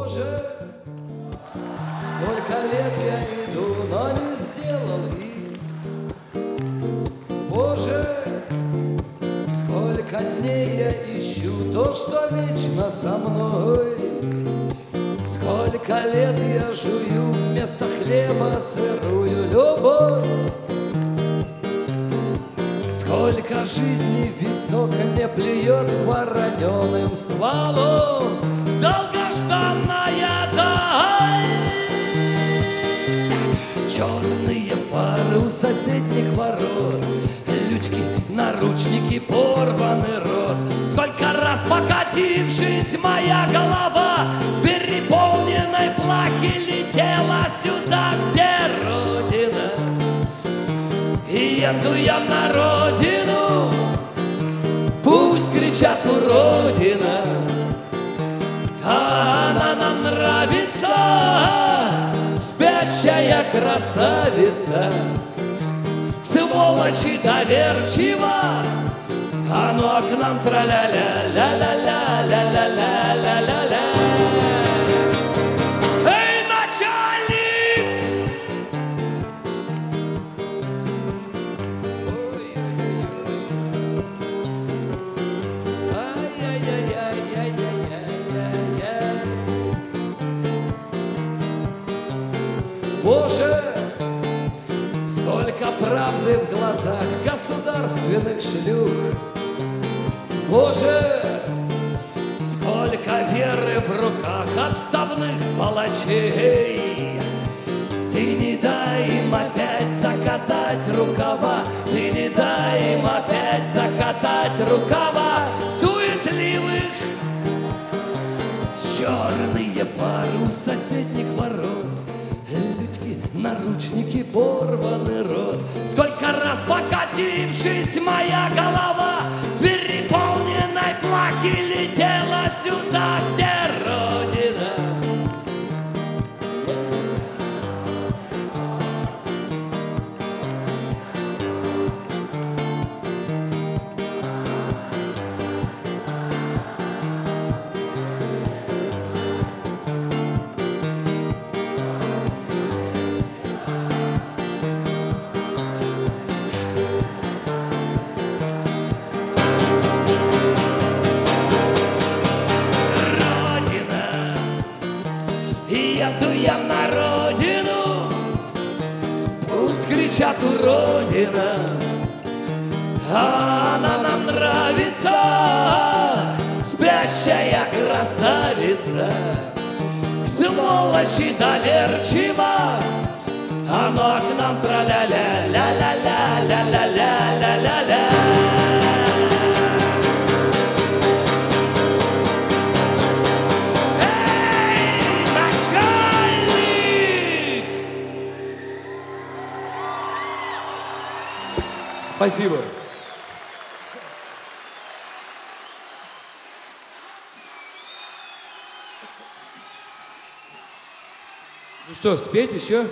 Боже, сколько лет я иду, но не сделал их. Боже, сколько дней я ищу то, что вечно со мной. Сколько лет я жую вместо хлеба сырую любовь. Сколько жизней в висок мне плюет вороненым стволом долгожданная даль. Черные фары у соседних ворот, лючки, наручники, порванный рот. Сколько раз покатившись моя голова с переполненной плахи летела сюда, где Родина. И еду я на родину, пусть кричат уродина, а она нам нравится, спящая красавица. Сволочи доверчива, а ну а к нам тра-ля-ля, ля-ля-ля, ля-ля-ля, ля-ля-ля. Эй, начальник! Ай-яй-яй-яй-яй-яй-яй-яй. Боже, сколько правды в глазах государственных шлюх. Боже, сколько веры в руках отставных палачей. Ты не дай им опять закатать рукава, ты не дай им опять закатать рукава суетливых. Черные фары у соседних ворот, лючки, наручники, порванный рот. Сколько раз покатившись моя голова с переполненной плахи летела сюда, где Родина. Еду я на родину, пусть кричат уродина, а она нам нравится, спящая красавица. Сволочи доверчива, а ну а к нам тра-ля-ля, ля-ля-ля, ля-ля-ля, ля-ля-ля. Спасибо. Ну что, спеть еще?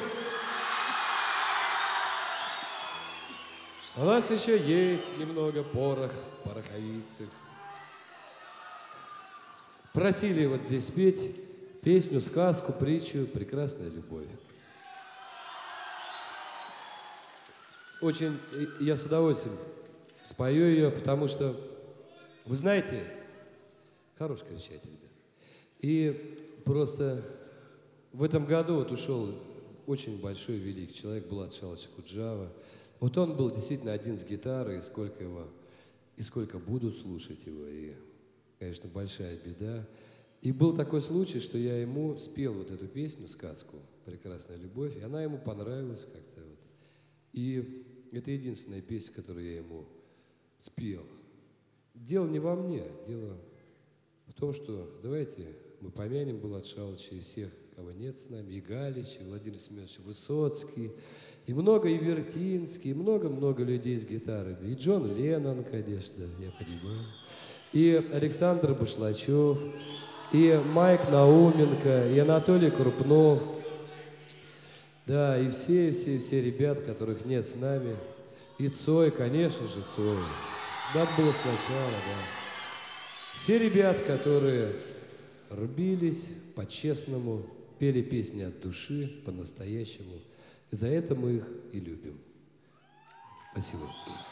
У нас еще есть немного порох в пороховицах. Просили вот здесь спеть песню, сказку, притчу «Прекрасная любовь». Очень я с удовольствием спою ее, потому что, вы знаете, хорош кричать, ребят. И просто в этом году вот ушел очень большой великий человек Булат Шалыч Куджава. Вот он был действительно один с гитарой, и сколько будут слушать его, и, конечно, большая беда. И был такой случай, что я ему спел вот эту песню, сказку «Прекрасная любовь», и она ему понравилась как-то вот. И это единственная песня, которую я ему спел. Дело не во мне, дело в том, что давайте мы помянем Булата Шалыча и всех, кого нет с нами, и Галич, и Владимир Семенович Высоцкий, и много и Вертинский, и много-много людей с гитарами, и Джон Леннон, конечно, я понимаю, и Александр Башлачев, и Майк Науменко, и Анатолий Крупнов. Да, и все ребят, которых нет с нами. И Цой, конечно же, Цой. Надо было сначала, да. Все ребят, которые рубились по-честному, пели песни от души, по-настоящему. И за это мы их и любим. Спасибо.